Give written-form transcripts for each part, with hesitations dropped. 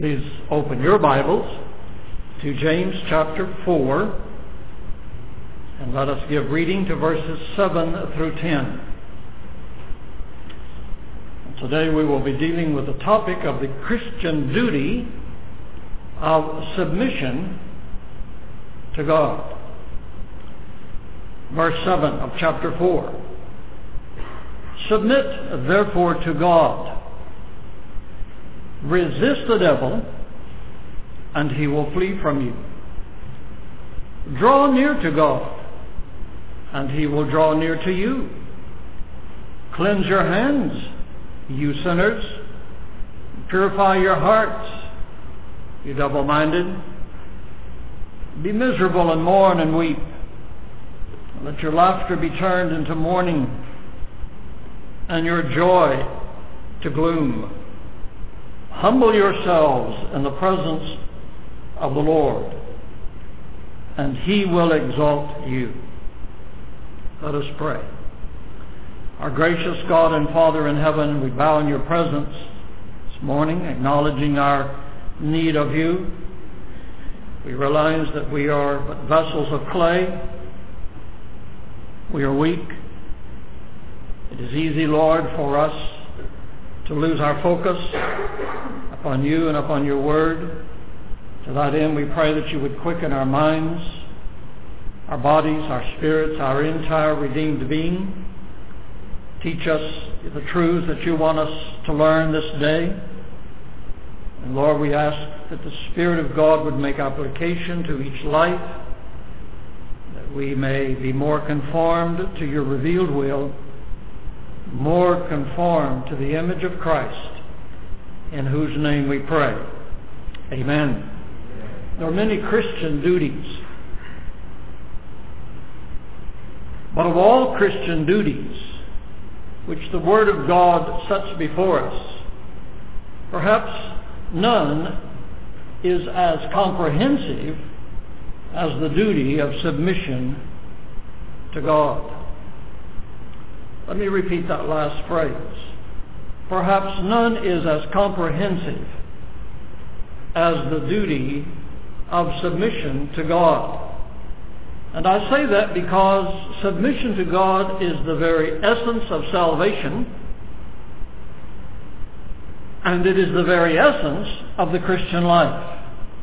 Please open your Bibles to James chapter 4, and let us give reading to verses 7 through 10. And today we will be dealing with the topic of the Christian duty of submission to God. Verse 7 of chapter 4. Submit therefore to God. Resist the devil, and he will flee from you. Draw near to God, and he will draw near to you. Cleanse your hands, you sinners. Purify your hearts, you double-minded. Be miserable and mourn and weep. Let your laughter be turned into mourning, and your joy to gloom. Humble yourselves in the presence of the Lord, and he will exalt you. Let us pray. Our gracious God and Father in heaven, we bow in your presence this morning, acknowledging our need of you. We realize that we are but vessels of clay. We are weak. It is easy, Lord, for us to lose our focus upon you and upon your word. To that end, we pray that you would quicken our minds, our bodies, our spirits, our entire redeemed being. Teach us the truths that you want us to learn this day. And Lord, we ask that the Spirit of God would make application to each life, that we may be more conformed to your revealed will, more conformed to the image of Christ, in whose name we pray. Amen. There are many Christian duties, but of all Christian duties which the Word of God sets before us, perhaps none is as comprehensive as the duty of submission to God. Let me repeat that last phrase. Perhaps none is as comprehensive as the duty of submission to God. And I say that because submission to God is the very essence of salvation, and it is the very essence of the Christian life.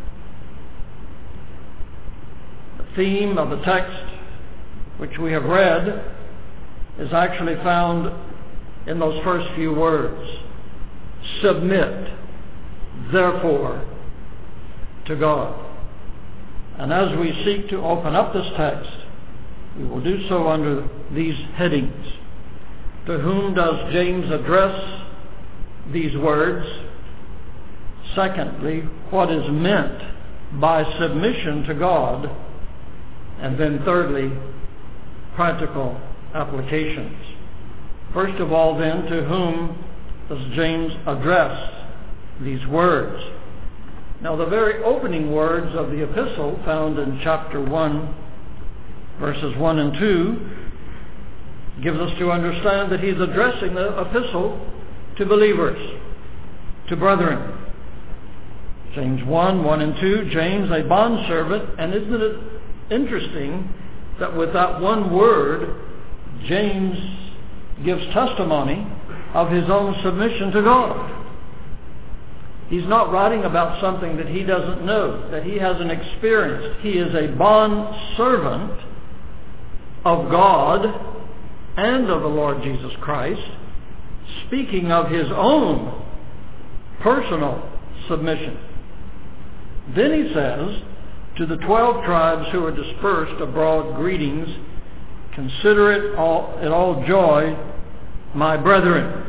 The theme of the text which we have read is actually found in those first few words. Submit, therefore, to God. And as we seek to open up this text, we will do so under these headings. To whom does James address these words? Secondly, what is meant by submission to God? And then thirdly, practical applications. First of all, then, to whom does James address these words? Now, the very opening words of the epistle, found in chapter 1, verses 1 and 2, gives us to understand that he's addressing the epistle to believers, to brethren. James 1, 1 and 2, James, a bondservant, and isn't it interesting that with that one word, James gives testimony of his own submission to God. He's not writing about something that he doesn't know, that he hasn't experienced. He is a bond servant of God and of the Lord Jesus Christ, speaking of his own personal submission. Then he says, to the 12 tribes who are dispersed abroad, greetings. Consider it all joy, my brethren.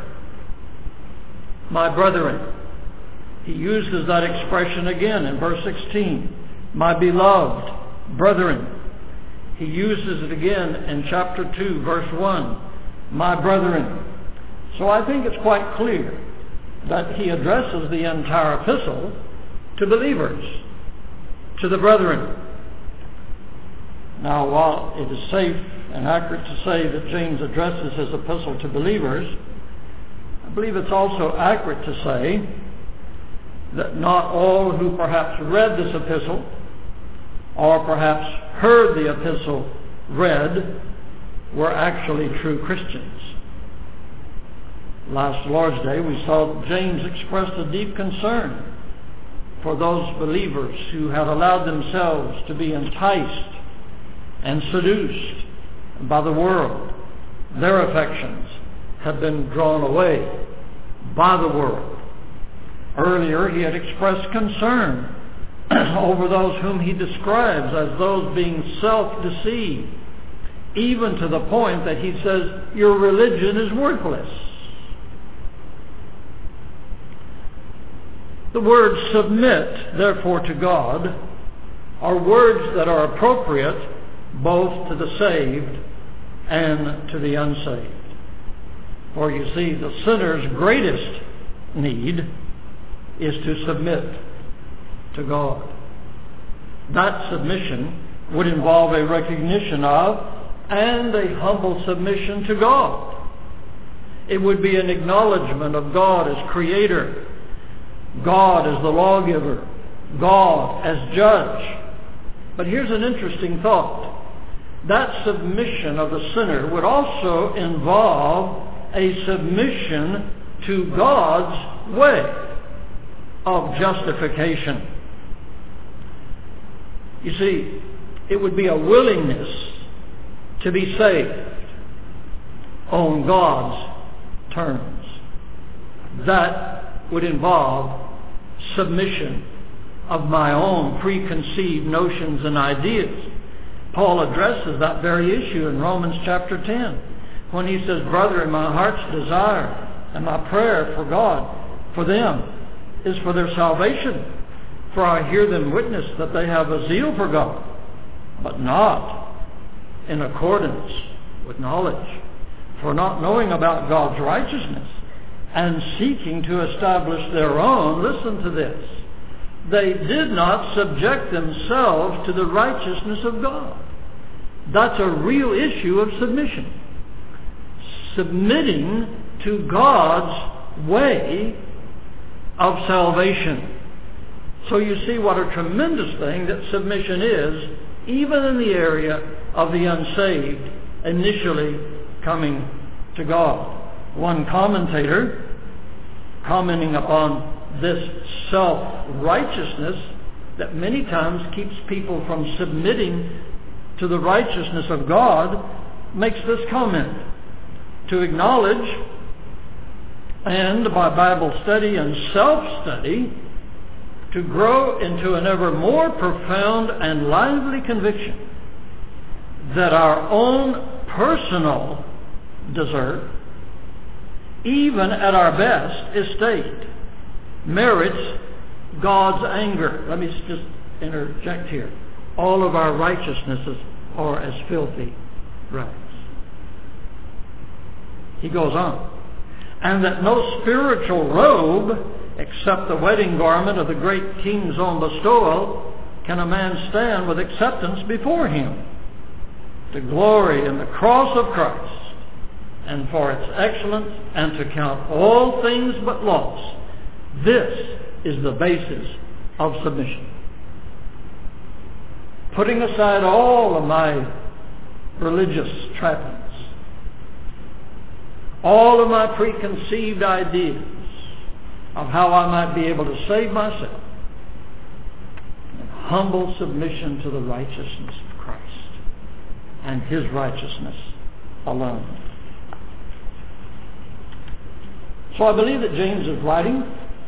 My brethren. He uses that expression again in verse 16. My beloved brethren. He uses it again in chapter 2, verse 1. My brethren. So I think it's quite clear that he addresses the entire epistle to believers, to the brethren. Now, while it is safe and accurate to say that James addresses his epistle to believers, I believe it's also accurate to say that not all who perhaps read this epistle or perhaps heard the epistle read were actually true Christians. Last Lord's Day, we saw that James expressed a deep concern for those believers who had allowed themselves to be enticed and seduced by the world. Their affections had been drawn away by the world. Earlier, he had expressed concern over those whom he describes as those being self-deceived, even to the point that he says, your religion is worthless. The words submit, therefore, to God are words that are appropriate both to the saved and to the unsaved. For you see, the sinner's greatest need is to submit to God. That submission would involve a recognition of and a humble submission to God. It would be an acknowledgement of God as creator, God as the lawgiver, God as judge. But here's an interesting thought. That submission of the sinner would also involve a submission to God's way of justification. You see, it would be a willingness to be saved on God's terms. That would involve submission of my own preconceived notions and ideas. Paul addresses that very issue in Romans chapter 10 when he says, brethren, my heart's desire and my prayer for God, for them, is for their salvation. For I hear them witness that they have a zeal for God, but not in accordance with knowledge. For not knowing about God's righteousness and seeking to establish their own, listen to this, they did not subject themselves to the righteousness of God. That's a real issue of submission. Submitting to God's way of salvation. So you see what a tremendous thing that submission is, even in the area of the unsaved initially coming to God. One commentator, commenting upon this self-righteousness that many times keeps people from submitting to the righteousness of God, makes this comment: to acknowledge and by Bible study and self-study to grow into an ever more profound and lively conviction that our own personal desert, even at our best estate, merits God's anger. Let me just interject here. All of our righteousnesses are as filthy rags. He goes on. And that no spiritual robe, except the wedding garment of the great King's own bestowal, can a man stand with acceptance before him, to glory in the cross of Christ, and for its excellence, and to count all things but loss. This is the basis of submission. Putting aside all of my religious trappings, all of my preconceived ideas of how I might be able to save myself, in humble submission to the righteousness of Christ and His righteousness alone. So I believe that James is writing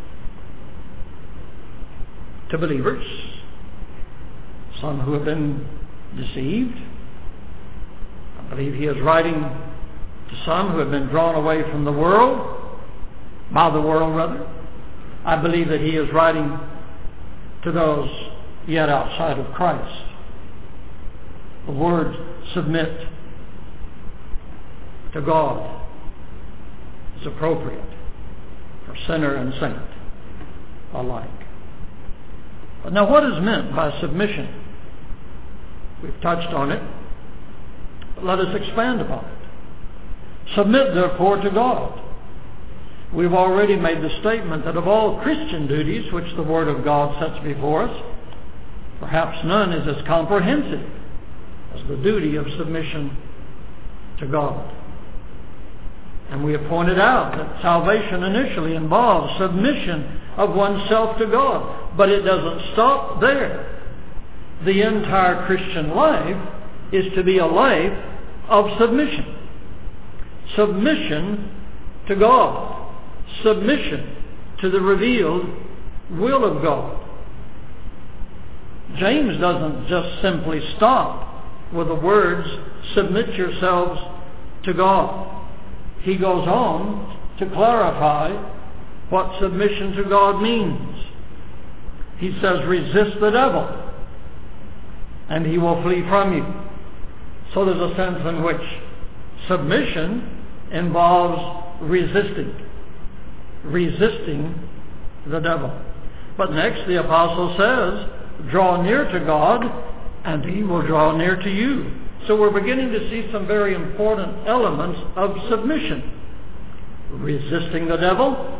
to believers, some who have been deceived. I believe he is writing to some who have been drawn away from the world, by the world rather. I believe that he is writing to those yet outside of Christ. The word submit to God is appropriate for sinner and saint alike. But now, what is meant by submission? We've touched on it, but let us expand upon it. Submit, therefore, to God. We've already made the statement that of all Christian duties which the Word of God sets before us, perhaps none is as comprehensive as the duty of submission to God. And we have pointed out that salvation initially involves submission of oneself to God. But it doesn't stop there. The entire Christian life is to be a life of submission. Submission to God. Submission to the revealed will of God. James doesn't just simply stop with the words, submit yourselves to God. He goes on to clarify what submission to God means. He says, resist the devil, and he will flee from you. So there's a sense in which submission involves resisting the devil. But next the apostle says, draw near to God, and he will draw near to you. So we're beginning to see some very important elements of submission. Resisting the devil,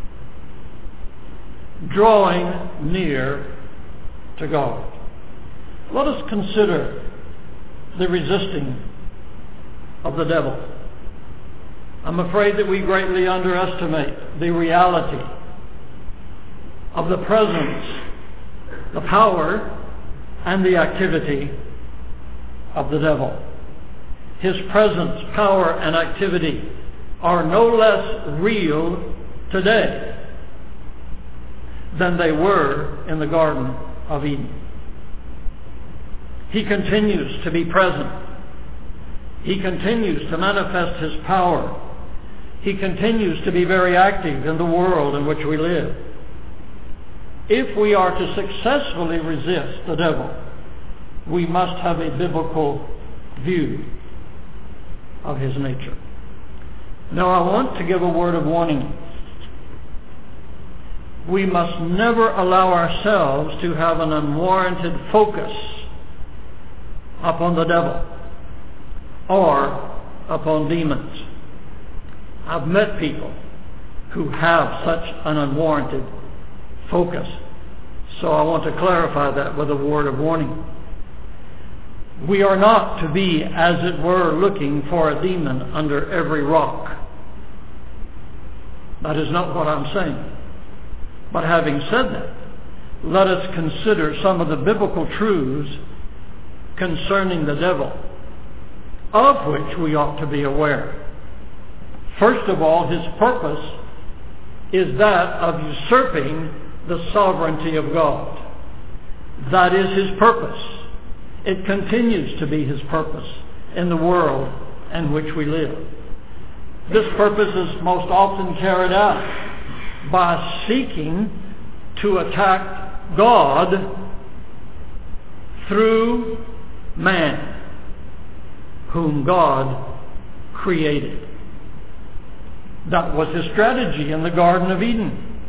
drawing near to God. Let us consider the resisting of the devil. I'm afraid that we greatly underestimate the reality of the presence, the power, and the activity of the devil. His presence, power, and activity are no less real today than they were in the Garden of Eden. He continues to be present. He continues to manifest his power. He continues to be very active in the world in which we live. If we are to successfully resist the devil, we must have a biblical view of his nature. Now, I want to give a word of warning. We must never allow ourselves to have an unwarranted focus upon the devil or upon demons. I've met people who have such an unwarranted focus. So I want to clarify that with a word of warning. We are not to be, as it were, looking for a demon under every rock. That is not what I'm saying. But having said that, let us consider some of the biblical truths concerning the devil, of which we ought to be aware. First of all, his purpose is that of usurping the sovereignty of God. That is his purpose. It continues to be his purpose in the world in which we live. This purpose is most often carried out by seeking to attack God through man, whom God created. That was his strategy in the Garden of Eden.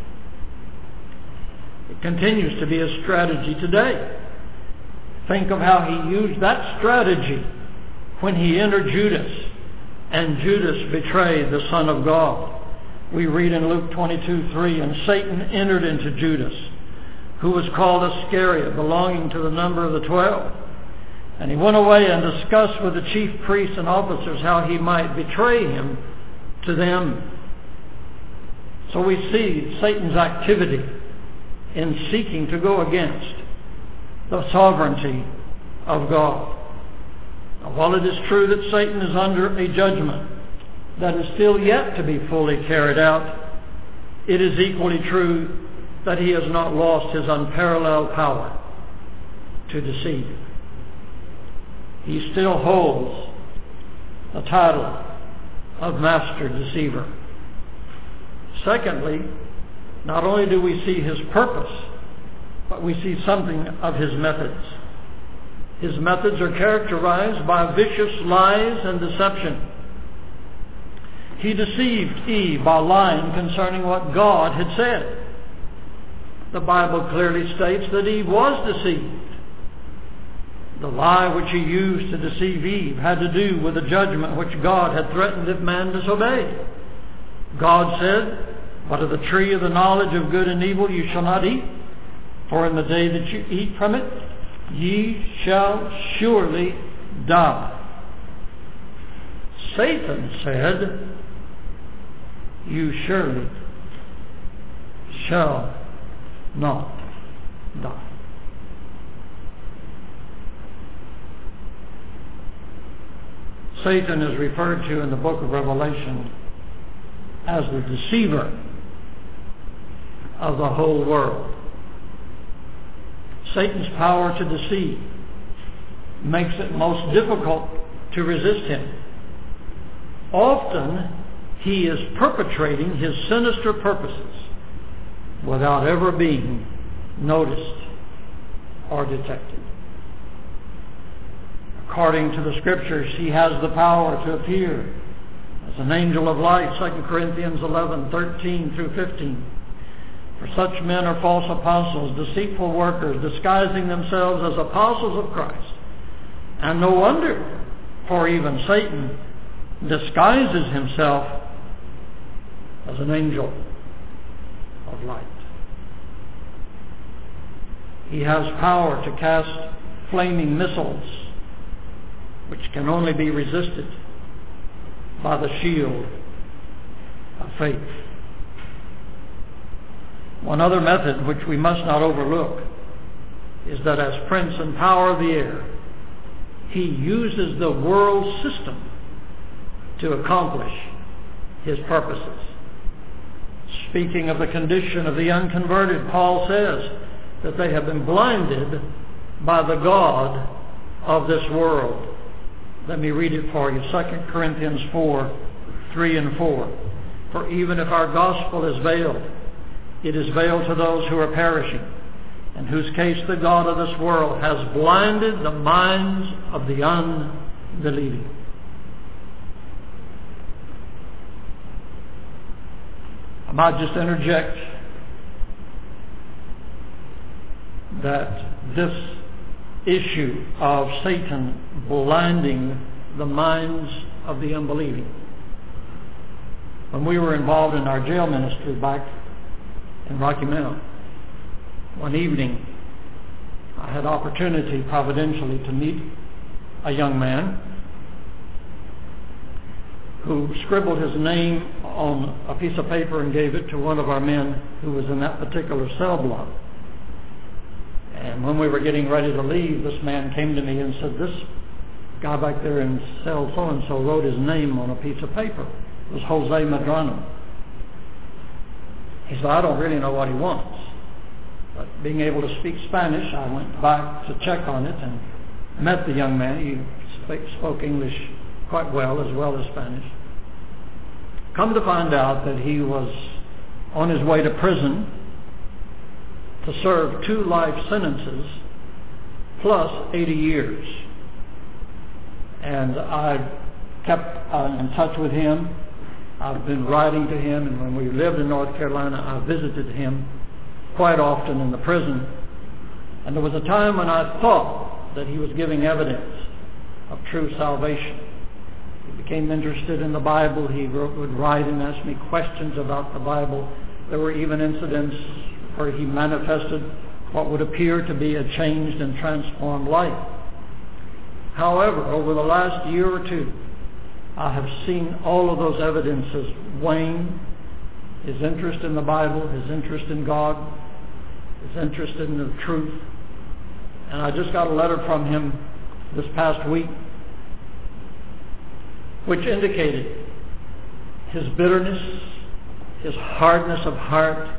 It continues to be his strategy today. Think of how he used that strategy when he entered Judas, and Judas betrayed the Son of God. We read in Luke 22:3, and Satan entered into Judas, who was called Iscariot, belonging to the number of the 12. And he went away and discussed with the chief priests and officers how he might betray him to them. So we see Satan's activity in seeking to go against the sovereignty of God. Now, while it is true that Satan is under a judgment that is still yet to be fully carried out, it is equally true that he has not lost his unparalleled power to deceive. He still holds the title of Master Deceiver. Secondly, not only do we see his purpose, but we see something of his methods. His methods are characterized by vicious lies and deception. He deceived Eve by lying concerning what God had said. The Bible clearly states that Eve was deceived. The lie which he used to deceive Eve had to do with the judgment which God had threatened if man disobeyed. God said, But of the tree of the knowledge of good and evil you shall not eat, for in the day that you eat from it, ye shall surely die. Satan said, you surely shall not die. Satan is referred to in the book of Revelation as the deceiver of the whole world. Satan's power to deceive makes it most difficult to resist him. Often he is perpetrating his sinister purposes without ever being noticed or detected. According to the Scriptures, he has the power to appear as an angel of light, 2 Corinthians 11:13 through 15. For such men are false apostles, deceitful workers, disguising themselves as apostles of Christ. And no wonder, for even Satan disguises himself as an angel of light. He has power to cast flaming missiles, which can only be resisted by the shield of faith. One other method which we must not overlook is that as prince and power of the air, he uses the world system to accomplish his purposes. Speaking of the condition of the unconverted, Paul says that they have been blinded by the god of this world. Let me read it for you. 2 Corinthians 4:3 and 4. For even if our gospel is veiled, it is veiled to those who are perishing, in whose case the god of this world has blinded the minds of the unbelieving. I might just interject that this issue of Satan blinding the minds of the unbelieving. When we were involved in our jail ministry back in Rocky Mount, one evening I had opportunity providentially to meet a young man who scribbled his name on a piece of paper and gave it to one of our men who was in that particular cell block. And when we were getting ready to leave, this man came to me and said, this guy back there in cell so-and-so wrote his name on a piece of paper. It was Jose Medrano. He said, I don't really know what he wants. But being able to speak Spanish, I went back to check on it and met the young man. He spoke English quite well as Spanish. Come to find out that he was on his way to prison to serve 2 life sentences plus 80 years. And I kept in touch with him. I've been writing to him, and when we lived in North Carolina, I visited him quite often in the prison. And there was a time when I thought that he was giving evidence of true salvation. He became interested in the Bible. He would write and ask me questions about the Bible. There were even incidents where he manifested what would appear to be a changed and transformed life. However, over the last year or two, I have seen all of those evidences wane. His interest in the Bible, his interest in God, his interest in the truth. And I just got a letter from him this past week which indicated his bitterness, his hardness of heart,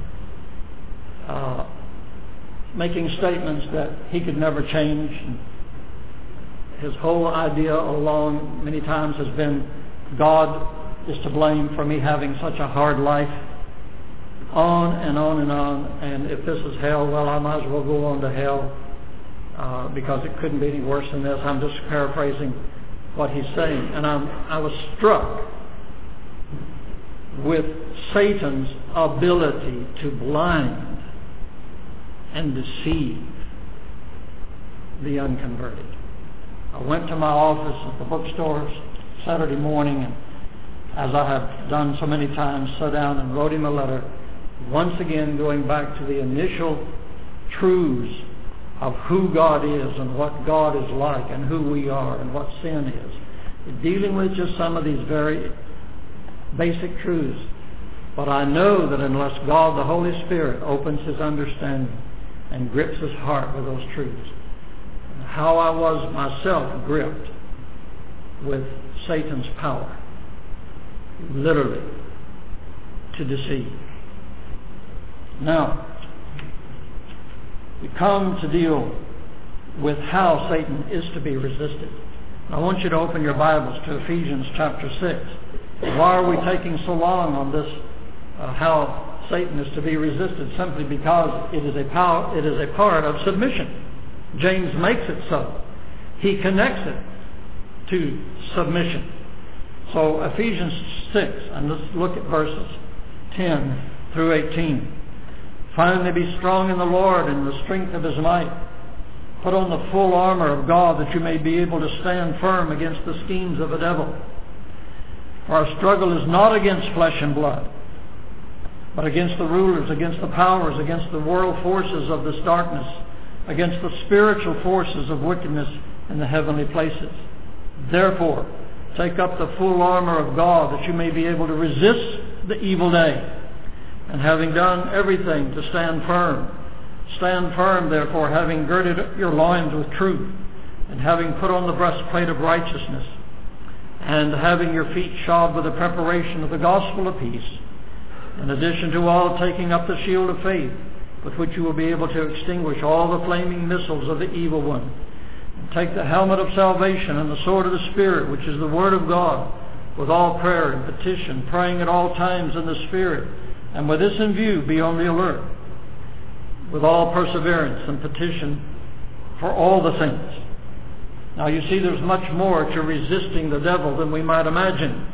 making statements that he could never change. His whole idea along many times has been God is to blame for me having such a hard life. On and on and on. And if this is hell, well, I might as well go on to hell because it couldn't be any worse than this. I'm just paraphrasing what he's saying. And I was struck with Satan's ability to blind and deceive the unconverted. I went to my office at the bookstore Saturday morning and as I have done so many times, sat down and wrote him a letter, once again going back to the initial truths of who God is and what God is like and who we are and what sin is. Dealing with just some of these very basic truths. But I know that unless God, the Holy Spirit, opens his understanding and grips his heart with those truths, how I was myself gripped with Satan's power, literally, to deceive. Now, we come to deal with how Satan is to be resisted. I want you to open your Bibles to Ephesians chapter 6. Why are we taking so long on this, how Satan is to be resisted? Simply because it is a part of submission. James makes it so. He connects it to submission. So Ephesians 6, and let's look at verses 10 through 18. Finally, be strong in the Lord and the strength of his might. Put on the full armor of God that you may be able to stand firm against the schemes of the devil. For our struggle is not against flesh and blood, but against the rulers, against the powers, against the world forces of this darkness, against the spiritual forces of wickedness in the heavenly places. Therefore, take up the full armor of God that you may be able to resist the evil day. And having done everything to stand firm. Stand firm, therefore, having girded your loins with truth, and having put on the breastplate of righteousness, and having your feet shod with the preparation of the gospel of peace. In addition to all, taking up the shield of faith, with which you will be able to extinguish all the flaming missiles of the evil one. And take the helmet of salvation and the sword of the Spirit, which is the Word of God, with all prayer and petition, praying at all times in the Spirit. And with this in view, be on the alert, with all perseverance and petition for all the saints. Now you see, there's much more to resisting the devil than we might imagine.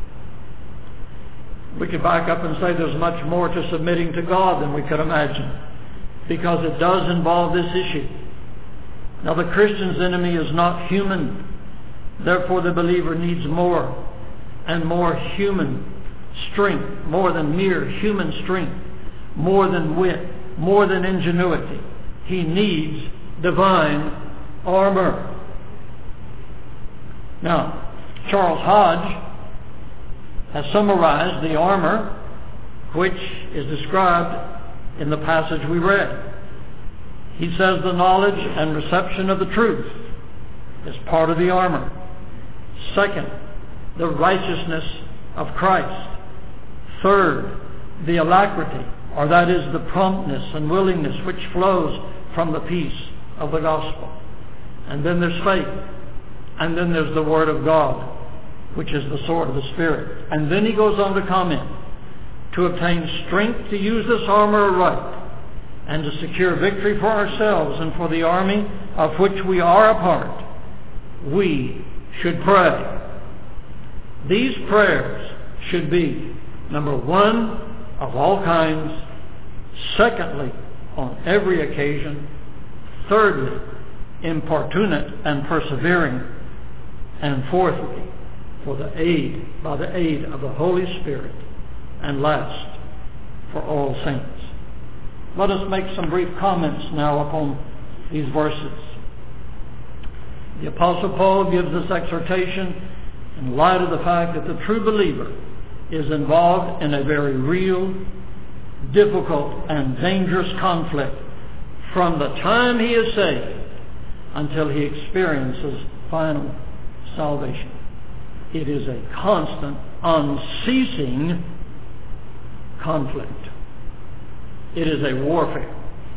We could back up and say there's much more to submitting to God than we could imagine, because it does involve this issue. Now the Christian's enemy is not human. Therefore the believer needs more and more human strength, more than mere human strength, more than wit, more than ingenuity. He needs divine armor. Now, Charles Hodge has summarized the armor which is described in the passage we read. He says the knowledge and reception of the truth is part of the armor. Second, the righteousness of Christ. Third, the alacrity, or that is the promptness and willingness which flows from the peace of the gospel. And then there's faith. And then there's the Word of God, which is the sword of the Spirit. And then he goes on to comment, to obtain strength to use this armor right, and to secure victory for ourselves and for the army of which we are a part, we should pray. These prayers should be, number one, of all kinds. Secondly, on every occasion. Thirdly, importunate and persevering. And fourthly, by the aid of the Holy Spirit. And last, for all saints. Let us make some brief comments now upon these verses. The Apostle Paul gives this exhortation in light of the fact that the true believer is involved in a very real, difficult, and dangerous conflict from the time he is saved until he experiences final salvation. It is a constant, unceasing conflict. It is a warfare.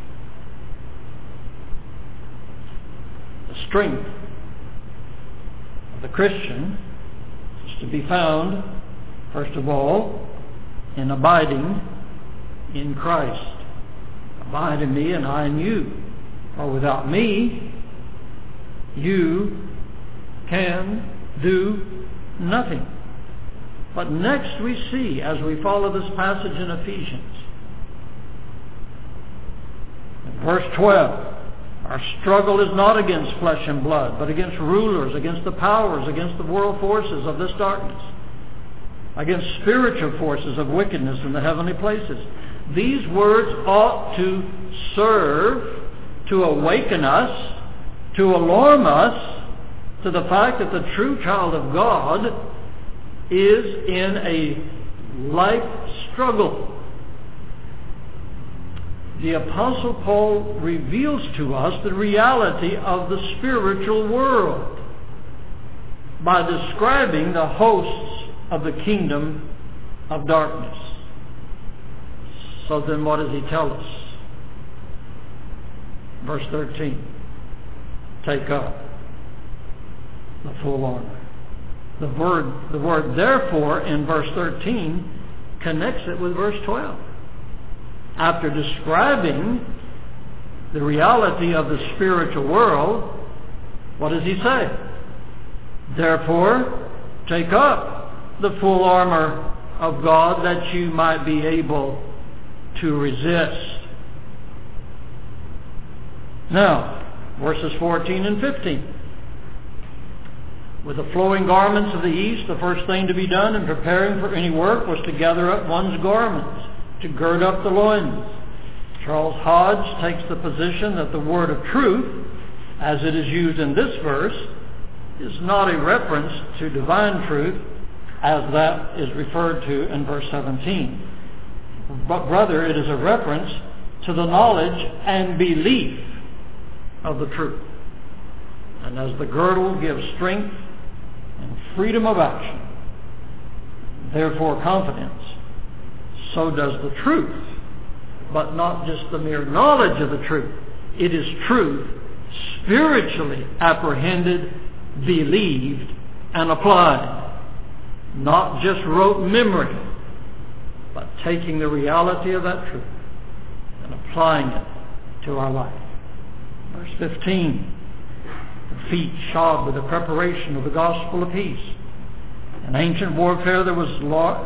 The strength of the Christian is to be found, first of all, in abiding in Christ. Abide in me and I in you. For without me, you can do nothing. But next we see, as we follow this passage in Ephesians, in verse 12, our struggle is not against flesh and blood, but against rulers, against the powers, against the world forces of this darkness, against spiritual forces of wickedness in the heavenly places. These words ought to serve to awaken us, to alarm us to the fact that the true child of God is in a life struggle. The Apostle Paul reveals to us the reality of the spiritual world by describing the hosts of the kingdom of darkness. So then what does he tell us? Verse 13. Take up the full armor. The word therefore in verse 13 connects it with verse 12. After describing the reality of the spiritual world, what does he say? Therefore, take up the full armor of God that you might be able to resist. Now, verses 14 and 15. With the flowing garments of the east, the first thing to be done in preparing for any work was to gather up one's garments, to gird up the loins. Charles Hodge takes the position that the word of truth, as it is used in this verse, is not a reference to divine truth, as that is referred to in verse 17. But rather, it is a reference to the knowledge and belief of the truth. And as the girdle gives strength and freedom of action, therefore confidence, so does the truth. But not just the mere knowledge of the truth. It is truth spiritually apprehended, believed, and applied. Not just rote memory, but taking the reality of that truth and applying it to our life. Verse 15. The feet shod with the preparation of the gospel of peace. In ancient warfare there was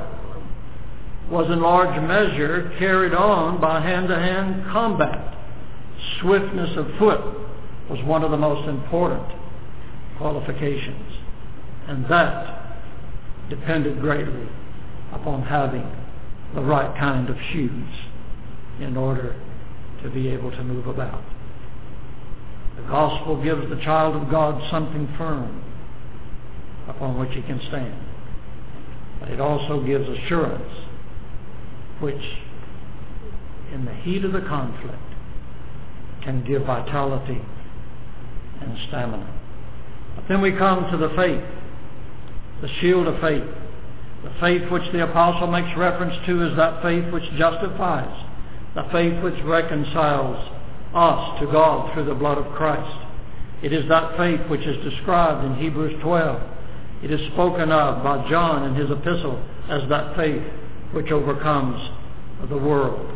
in large measure carried on by hand-to-hand combat. Swiftness of foot was one of the most important qualifications. And that depended greatly upon having the right kind of shoes in order to be able to move about. The gospel gives the child of God something firm upon which he can stand. But it also gives assurance, which in the heat of the conflict can give vitality and stamina. But then we come to the faith, the shield of faith. The faith which the apostle makes reference to is that faith which justifies, the faith which reconciles us to God through the blood of Christ. It is that faith which is described in Hebrews 12. It is spoken of by John in his epistle as that faith which overcomes the world.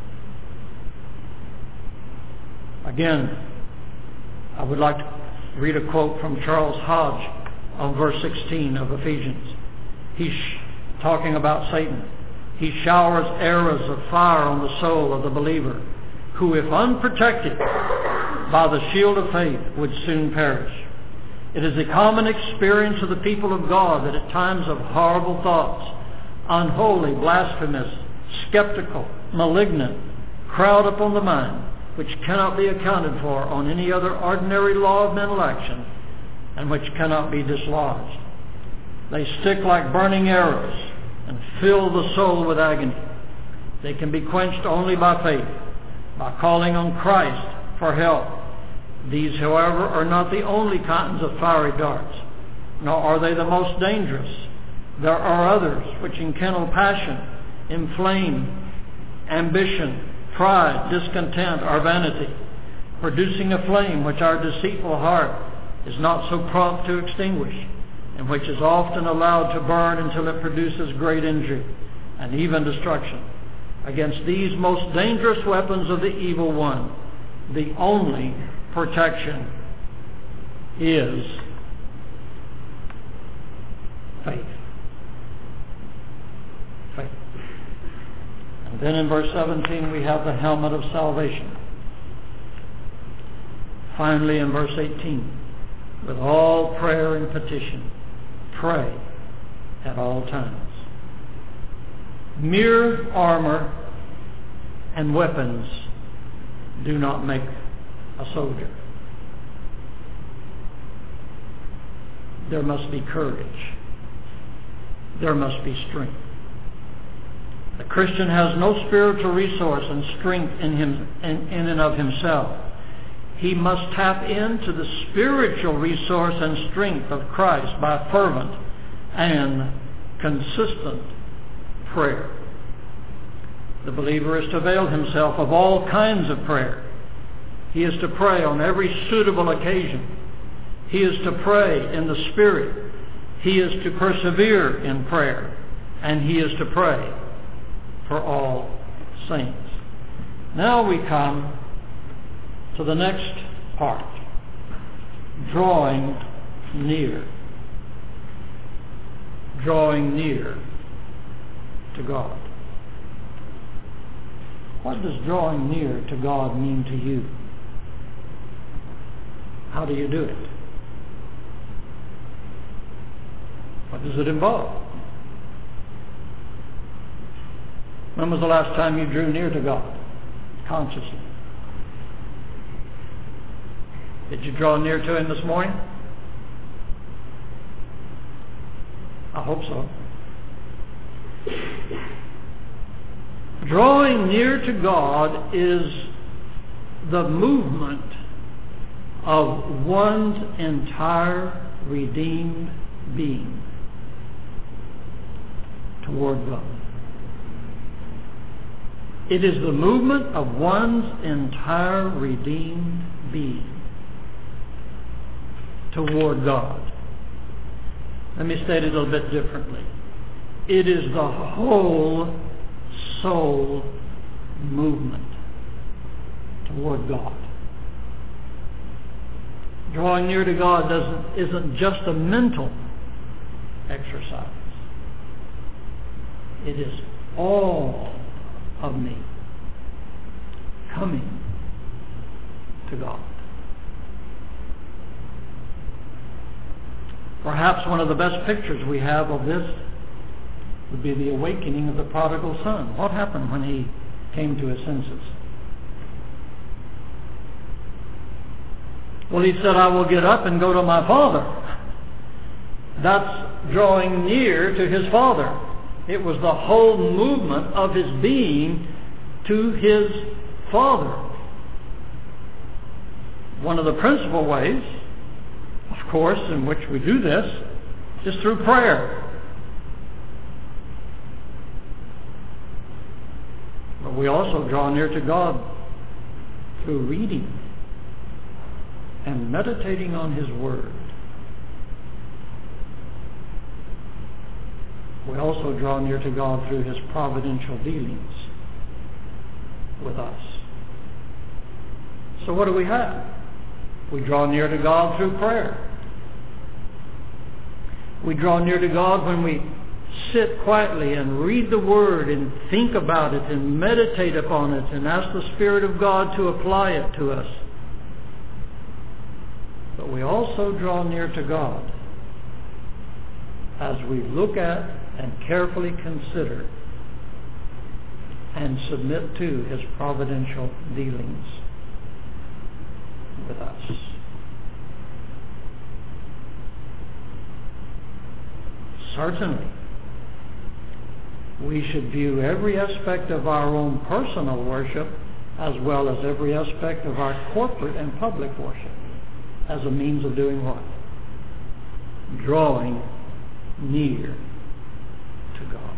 Again, I would like to read a quote from Charles Hodge on verse 16 of Ephesians. He's talking about Satan. He showers arrows of fire on the soul of the believer, who, if unprotected by the shield of faith, would soon perish. It is a common experience of the people of God that at times of horrible thoughts, unholy, blasphemous, skeptical, malignant, crowd upon the mind, which cannot be accounted for on any other ordinary law of mental action, and which cannot be dislodged. They stick like burning arrows and fill the soul with agony. They can be quenched only by faith, by calling on Christ for help. These, however, are not the only kinds of fiery darts, nor are they the most dangerous. There are others which enkindle passion, inflame ambition, pride, discontent, or vanity, producing a flame which our deceitful heart is not so prompt to extinguish, and which is often allowed to burn until it produces great injury and even destruction. Against these most dangerous weapons of the evil one, the only protection is faith. Faith. And then in verse 17 we have the helmet of salvation. Finally in verse 18, with all prayer and petition, pray at all times. Mere armor and weapons do not make a soldier. There must be courage. There must be strength. The Christian has no spiritual resource and strength in and of himself. He must tap into the spiritual resource and strength of Christ by fervent and consistent prayer. The believer is to avail himself of all kinds of prayer. He is to pray on every suitable occasion. He is to pray in the Spirit. He is to persevere in prayer. And he is to pray for all saints. Now we come to the next part. Drawing near. Drawing near to God. What does drawing near to God mean to you? How do you do it? What does it involve? When was the last time you drew near to God consciously? Did you draw near to Him this morning? I hope so. Drawing near to God is the movement of one's entire redeemed being toward God. It is the movement of one's entire redeemed being toward God. Let me state it a little bit differently. It is the whole soul movement toward God. Drawing near to God isn't just a mental exercise. It is all of me coming to God. Perhaps one of the best pictures we have of this would be the awakening of the prodigal son. What happened when he came to his senses? Well, he said, I will get up and go to my father. That's drawing near to his father. It was the whole movement of his being to his father. One of the principal ways, of course, in which we do this is through prayer. But we also draw near to God through reading and meditating on His Word. We also draw near to God through His providential dealings with us. So what do we have? We draw near to God through prayer. We draw near to God when we sit quietly and read the Word and think about it and meditate upon it and ask the Spirit of God to apply it to us. But we also draw near to God as we look at and carefully consider and submit to His providential dealings with us. Certainly, we should view every aspect of our own personal worship as well as every aspect of our corporate and public worship as a means of doing what? Drawing near to God.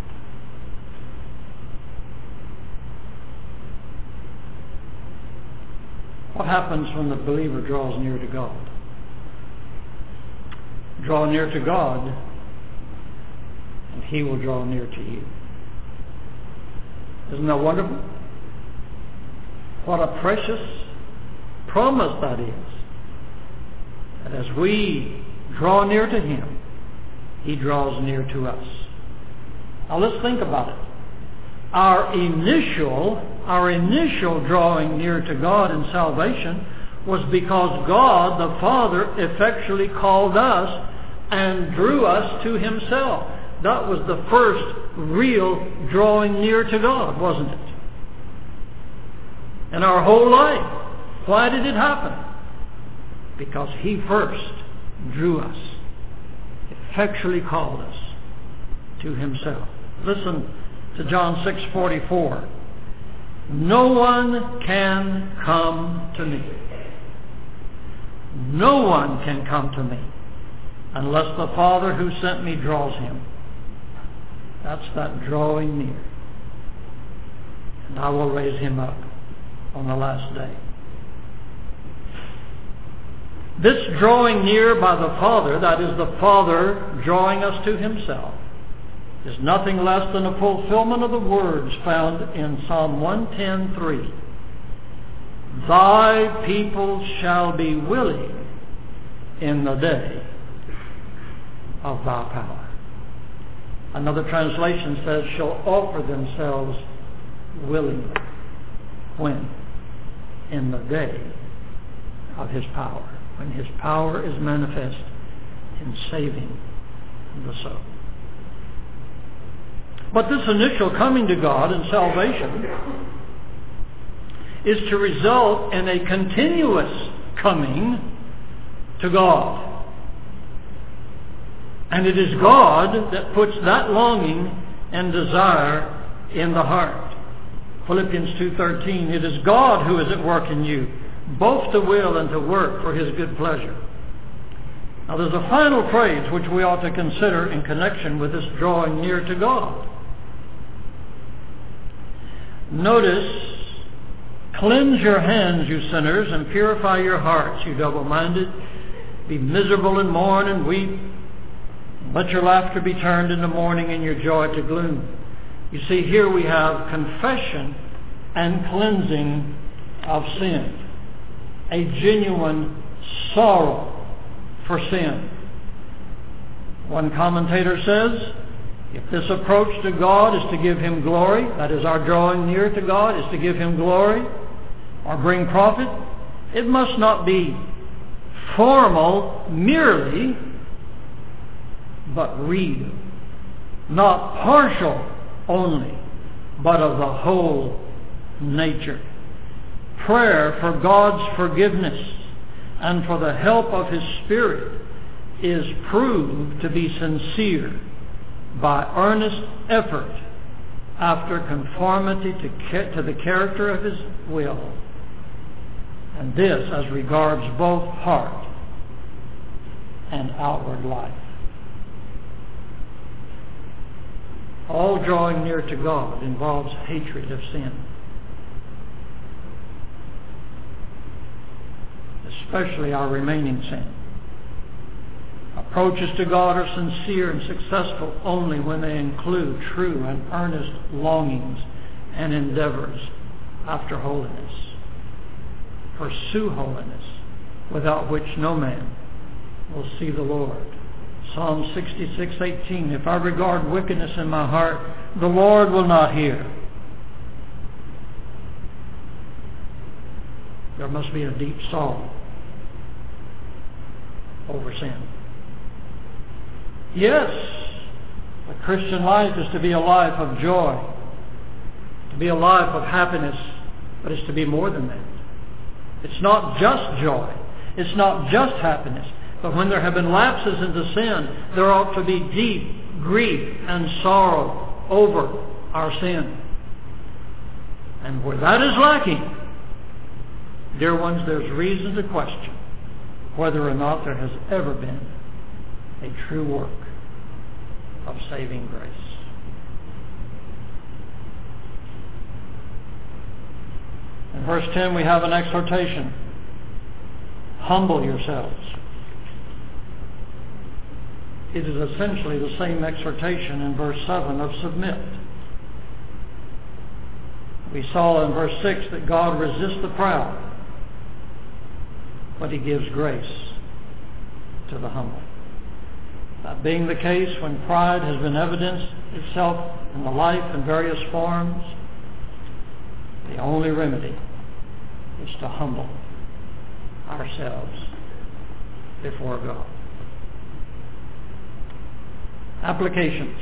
What happens when the believer draws near to God? Draw near to God, and He will draw near to you. Isn't that wonderful? What a precious promise that is. That as we draw near to Him, He draws near to us. Now let's think about it. Our initial drawing near to God in salvation was because God the Father effectually called us and drew us to Himself. that was the first real drawing near to God, wasn't it? In our whole life. Why did it happen? Because He first drew us, effectually called us to Himself. Listen to John 6:44. No one can come to me. No one can come to me unless the Father who sent me draws him. That's that drawing near. And I will raise him up on the last day. This drawing near by the Father, that is the Father drawing us to Himself, is nothing less than a fulfillment of the words found in Psalm 110:3. Thy people shall be willing in the day of thy power. Another translation says, shall offer themselves willingly. When? In the day of His power. When His power is manifest in saving the soul. But this initial coming to God and salvation is to result in a continuous coming to God. And it is God that puts that longing and desire in the heart. Philippians 2:13, it is God who is at work in you, both to will and to work for His good pleasure. Now there's a final phrase which we ought to consider in connection with this drawing near to God. Notice, cleanse your hands, you sinners, and purify your hearts, you double-minded. Be miserable and mourn and weep. Let your laughter be turned into mourning and your joy to gloom. You see, here we have confession and cleansing of sin. A genuine sorrow for sin. One commentator says, if this approach to God is to give Him glory, that is, our drawing near to God is to give Him glory or bring profit, it must not be formal merely, but real. Not partial only, but of the whole nature. Prayer for God's forgiveness and for the help of His Spirit is proved to be sincere by earnest effort after conformity to the character of His will. And this as regards both heart and outward life. All drawing near to God involves hatred of sin. Especially our remaining sin. Approaches to God are sincere and successful only when they include true and earnest longings and endeavors after holiness. Pursue holiness, without which no man will see the Lord. Psalm 66:18, if I regard wickedness in my heart, the Lord will not hear. There must be a deep sorrow over sin. Yes, the Christian life is to be a life of joy, to be a life of happiness, but it's to be more than that. It's not just joy. It's not just happiness. But when there have been lapses into sin, there ought to be deep grief and sorrow over our sin. And where that is lacking, dear ones, there's reason to question whether or not there has ever been a true work of saving grace. In verse 10 we have an exhortation. Humble yourselves. It is essentially the same exhortation in verse 7 of submit. We saw in verse 6 that God resists the proud, but He gives grace to the humble. That being the case, when pride has been evidenced itself in the life in various forms, the only remedy is to humble ourselves before God. Applications.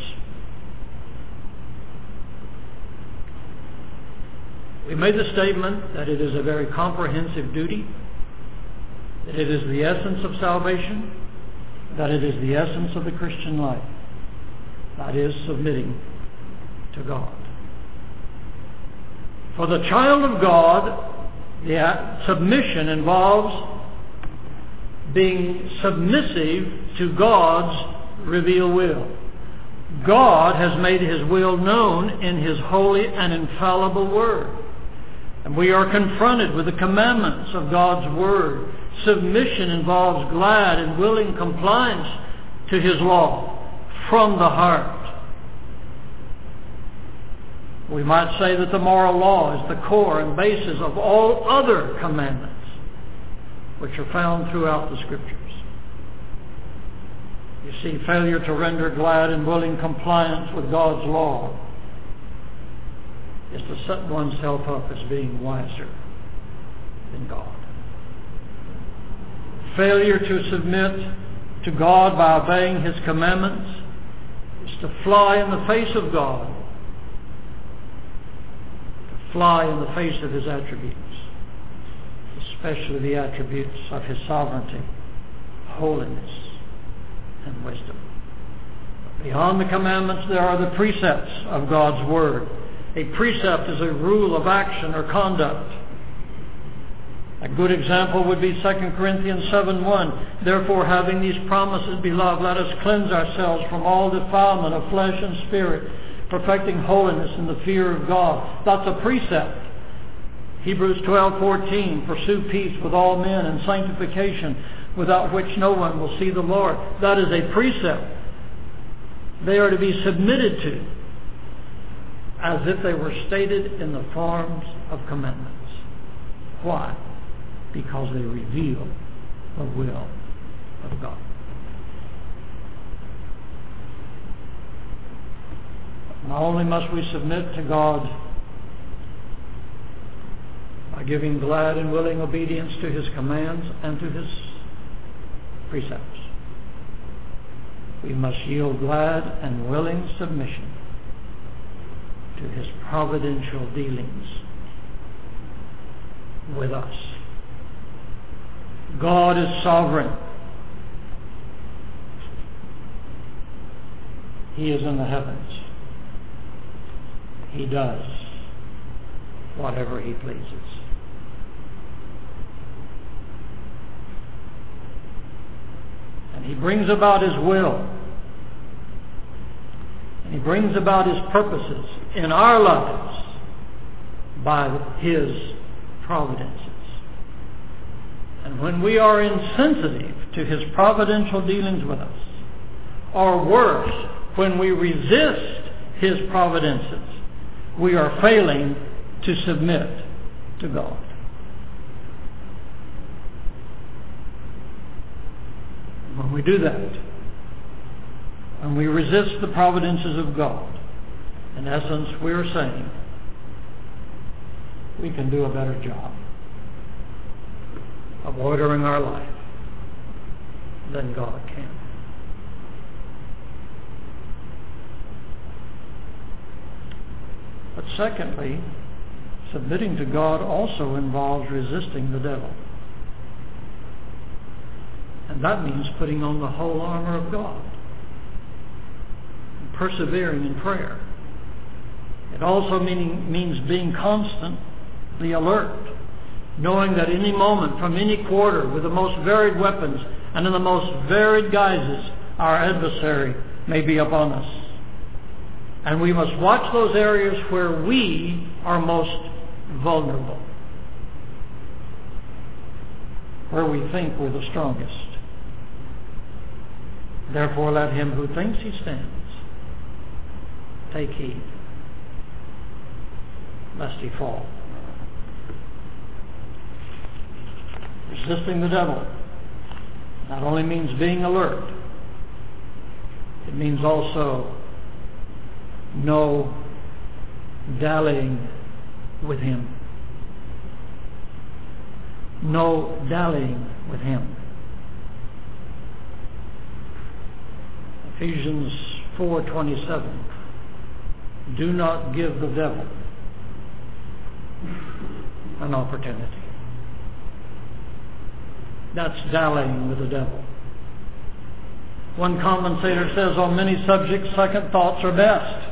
We made the statement that it is a very comprehensive duty, that it is the essence of salvation, that it is the essence of the Christian life. That is submitting to God. For the child of God, the submission involves being submissive to God's revealed will. God has made His will known in His holy and infallible Word. And we are confronted with the commandments of God's Word. Submission involves glad and willing compliance to His law from the heart. We might say that the moral law is the core and basis of all other commandments which are found throughout the Scriptures. You see, failure to render glad and willing compliance with God's law is to set oneself up as being wiser than God. Failure to submit to God by obeying His commandments is to fly in the face of God, to fly in the face of His attributes, especially the attributes of His sovereignty, holiness, and wisdom. Beyond the commandments, there are the precepts of God's Word. A precept is a rule of action or conduct. A good example would be 2 Corinthians 7:1. Therefore, having these promises, beloved, let us cleanse ourselves from all defilement of flesh and spirit, perfecting holiness in the fear of God. That's a precept. Hebrews 12:14. Pursue peace with all men and sanctification, without which no one will see the Lord. That is a precept. They are to be submitted to as if they were stated in the forms of commandments. Why? Because they reveal the will of God. Not only must we submit to God by giving glad and willing obedience to His commands and to His precepts, we must yield glad and willing submission to His providential dealings with us. God is sovereign. He is in the heavens. He does whatever He pleases. And He brings about His will. And He brings about His purposes in our lives by His providences. And when we are insensitive to His providential dealings with us, or worse, when we resist His providences, we are failing to submit to God. When we do that, when we resist the providences of God, in essence, we are saying we can do a better job of ordering our life than God can. But secondly, submitting to God also involves resisting the devil. And that means putting on the whole armor of God and persevering in prayer. It also means being constantly alert, knowing that any moment, from any quarter, with the most varied weapons and in the most varied guises, our adversary may be upon us. And we must watch those areas where we are most vulnerable, where we think we're the strongest. Therefore, let him who thinks he stands take heed, lest he fall. Resisting the devil not only means being alert, it means also no dallying with him. No dallying with him. Ephesians 4:27. Do not give the devil an opportunity. That's dallying with the devil. One commentator says on many subjects, second thoughts are best.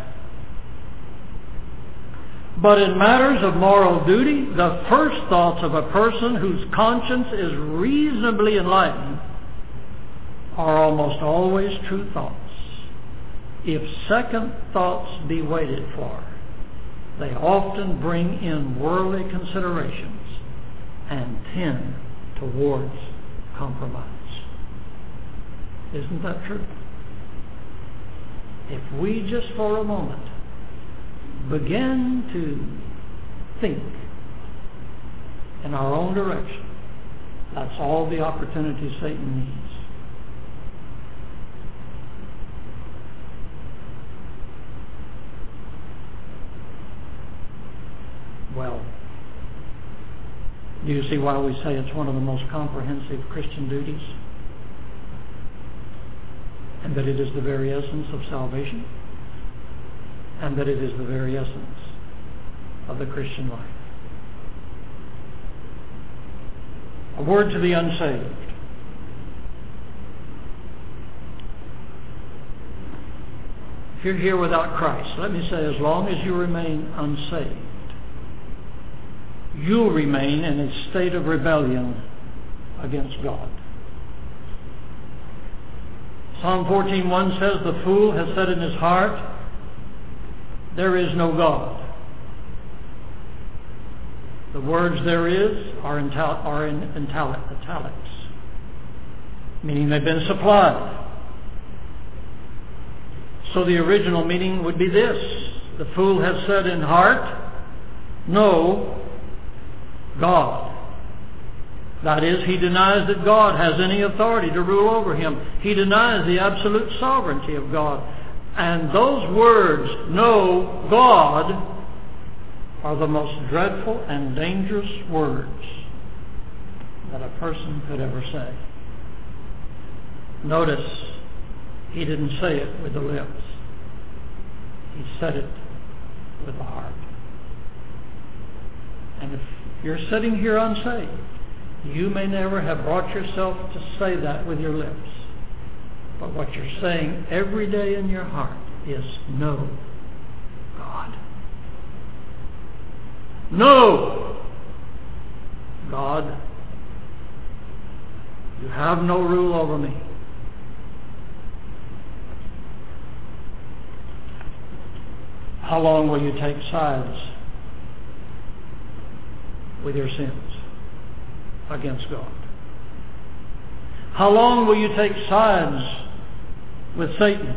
But in matters of moral duty, the first thoughts of a person whose conscience is reasonably enlightened are almost always true thoughts. If second thoughts be waited for, they often bring in worldly considerations and tend towards compromise. Isn't that true? If we just for a moment begin to think in our own direction, that's all the opportunity Satan needs. Well, do you see why we say it's one of the most comprehensive Christian duties? And that it is the very essence of salvation? And that it is the very essence of the Christian life. A word to the unsaved. If you're here without Christ, let me say, as long as you remain unsaved, you'll remain in a state of rebellion against God. Psalm 14:1 says, the fool has said in his heart, there is no God. The words there is are in italics, meaning they've been supplied. So the original meaning would be this: the fool has said in heart, no God. That is, he denies that God has any authority to rule over him. He denies the absolute sovereignty of God. And those words, no God, are the most dreadful and dangerous words that a person could ever say. Notice, he didn't say it with the lips. He said it with the heart. And if you're sitting here unsaved, you may never have brought yourself to say that with your lips. But what you're saying every day in your heart is, no God. No God. You have no rule over me. How long will you take sides with your sins against God? How long will you take sides with Satan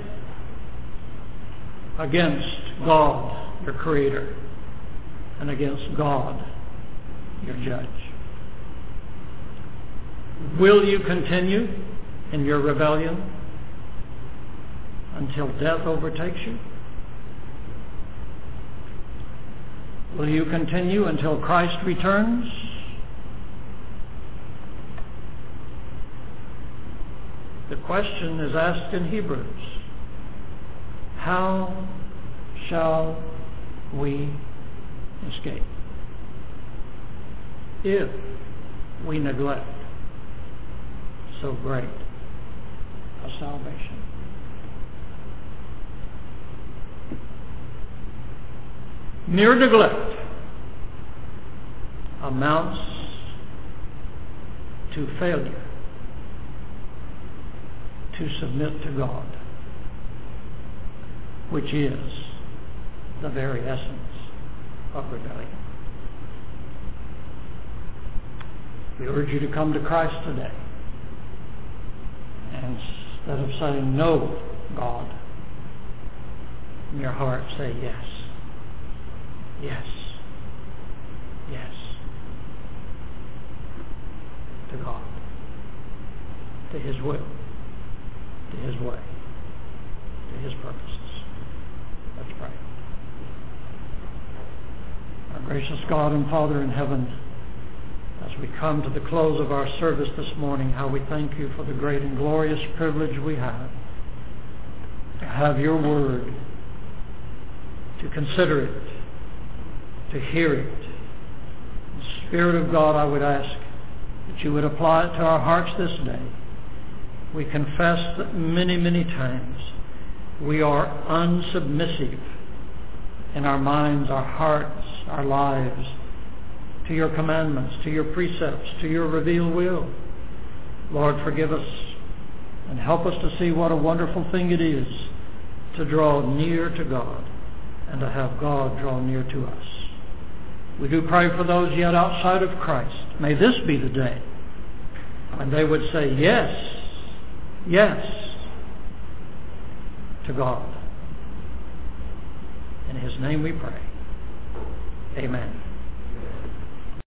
against God, your Creator, and against God, your Judge? Will you continue in your rebellion until death overtakes you? Will you continue until Christ returns? The question is asked in Hebrews. How shall we escape if we neglect so great a salvation? Mere neglect amounts to failure to submit to God, which is the very essence of rebellion. We urge you to come to Christ today, and instead of saying no, God, in your heart say yes. Yes. Yes. To God. To His will. To His way. To His purposes. Let's pray. Our gracious God and Father in heaven, as we come to the close of our service this morning, how we thank you for the great and glorious privilege we have to have your word, to consider it, to hear it. Spirit of God, I would ask that you would apply it to our hearts this day. We confess that many, many times we are unsubmissive in our minds, our hearts, our lives, to your commandments, to your precepts, to your revealed will. Lord, forgive us and help us to see what a wonderful thing it is to draw near to God and to have God draw near to us. We do pray for those yet outside of Christ. May this be the day when they would say yes, yes to God. In His name we pray. Amen.